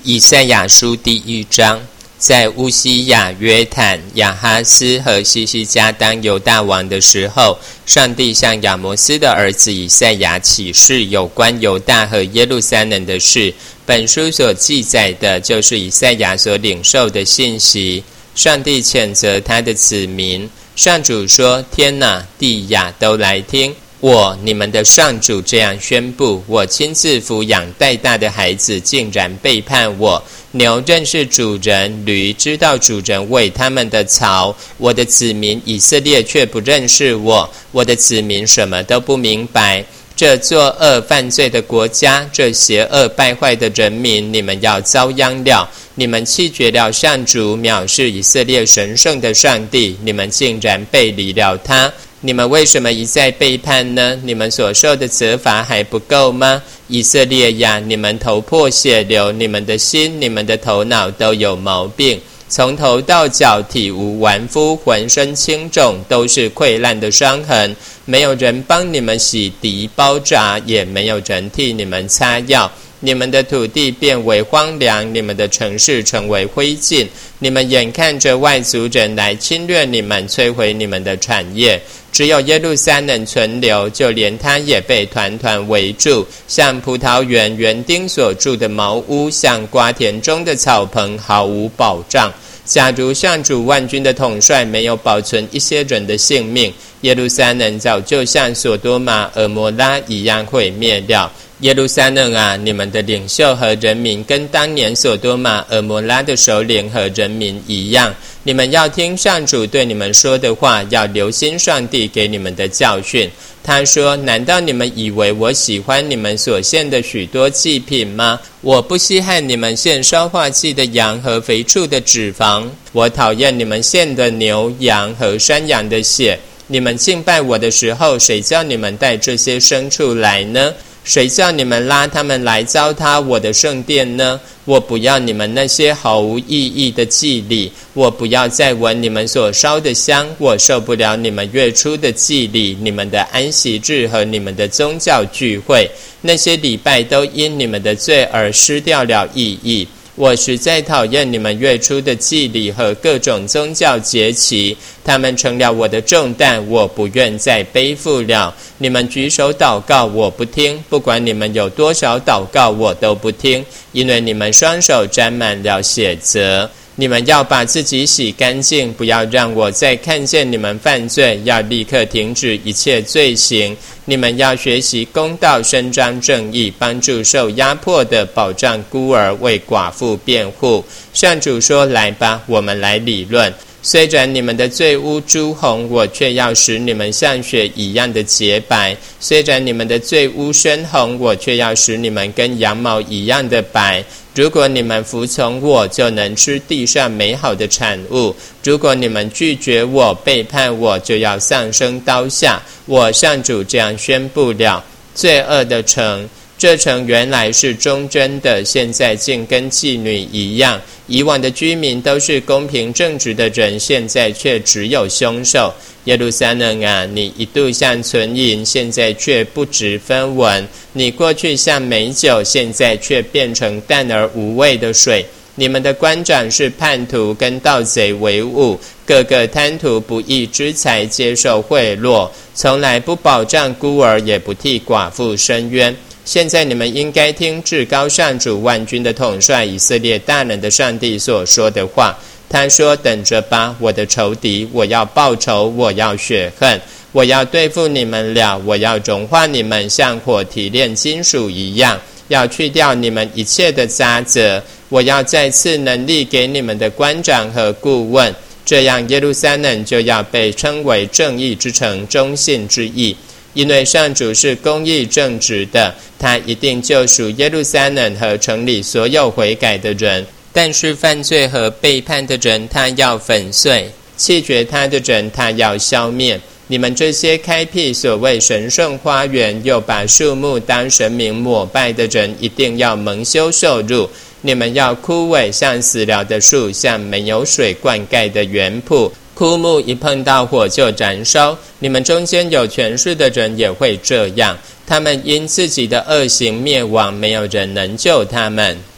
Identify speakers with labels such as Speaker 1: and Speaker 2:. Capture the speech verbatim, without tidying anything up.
Speaker 1: 以赛亚书第一章，在乌西亚、约坦、亚哈斯和西西家当犹大王的时候，上帝向亚摩斯的儿子以赛亚启示有关犹大和耶路撒冷的事。本书所记载的就是以赛亚所领受的信息。上帝谴责他的子民，上主说：天哪，地呀，都来听！我你们的上主这样宣布：我亲自抚养带大的孩子竟然背叛我。牛认识主人，驴知道主人喂他们的草，我的子民以色列却不认识我，我的子民什么都不明白。这作恶犯罪的国家，这邪恶败坏的人民，你们要遭殃了。你们弃绝了上主，藐视以色列神圣的上帝，你们竟然背离了他。你们为什么一再背叛呢？你们所受的责罚还不够吗？以色列呀，你们头破血流，你们的心、你们的头脑都有毛病，从头到脚体无完肤，浑身青肿，都是溃烂的伤痕。没有人帮你们洗涤包扎，也没有人替你们擦药。你们的土地变为荒凉，你们的城市成为灰烬。你们眼看着外族人来侵略你们，摧毁你们的产业。只有耶路撒冷存留，就连它也被团团围住，像葡萄园园丁所住的茅屋，像瓜田中的草棚，毫无保障。假如上主万军的统帅没有保存一些人的性命，耶路撒冷早就像所多玛、蛾摩拉一样毁灭了。耶路撒冷啊，你们的领袖和人民跟当年所多玛、蛾摩拉的首领和人民一样，你们要听上主对你们说的话，要留心上帝给你们的教训。他说：难道你们以为我喜欢你们所献的许多祭品吗？我不稀罕你们献烧化祭的羊和肥畜的脂肪，我讨厌你们献的牛羊和山羊的血。你们敬拜我的时候，谁叫你们带这些牲畜来呢？谁叫你们拉他们来糟蹋我的圣殿呢？我不要你们那些毫无意义的祭礼，我不要再闻你们所烧的香，我受不了你们月初的祭礼，你们的安息日和你们的宗教聚会，那些礼拜都因你们的罪而失掉了意义。我实在讨厌你们月初的祭礼和各种宗教节期，他们成了我的重担，我不愿再背负了。你们举手祷告，我不听，不管你们有多少祷告，我都不听，因为你们双手沾满了血渍。你们要把自己洗干净，不要让我再看见你们犯罪，要立刻停止一切罪行。你们要学习公道，伸张正义，帮助受压迫的，保障孤儿，为寡妇辩护。上主说：来吧，我们来理论。虽然你们的罪污朱红，我却要使你们像雪一样的洁白；虽然你们的罪污深红，我却要使你们跟羊毛一样的白。如果你们服从我，就能吃地上美好的产物；如果你们拒绝我，背叛我，就要丧生刀下。我上主这样宣布了。罪恶的城，这城原来是忠贞的，现在竟跟妓女一样。以往的居民都是公平正直的人，现在却只有凶手。耶路撒冷啊，你一度像纯银，现在却不值分文。你过去像美酒，现在却变成淡而无味的水。你们的官长是叛徒，跟盗贼为伍，个个贪图不义之财，接受贿赂，从来不保障孤儿，也不替寡妇伸冤。现在你们应该听至高上主万军的统帅以色列大能的上帝所说的话。他说：等着吧，我的仇敌，我要报仇，我要雪恨，我要对付你们了，我要融化你们，像火提炼金属一样，要去掉你们一切的渣滓。我要再次能力给你们的官长和顾问，这样耶路撒冷就要被称为正义之城，忠信之义。因为上主是公义正直的，他一定救赎耶路撒冷和城里所有悔改的人。但是犯罪和背叛的人，他要粉碎；弃绝他的人，他要消灭。你们这些开辟所谓神圣花园，又把树木当神明膜拜的人，一定要蒙羞受辱。你们要枯萎，像死了的树，像没有水灌溉的园圃。枯木一碰到火就燃烧，你们中间有权势的人也会这样，他们因自己的恶行灭亡，没有人能救他们。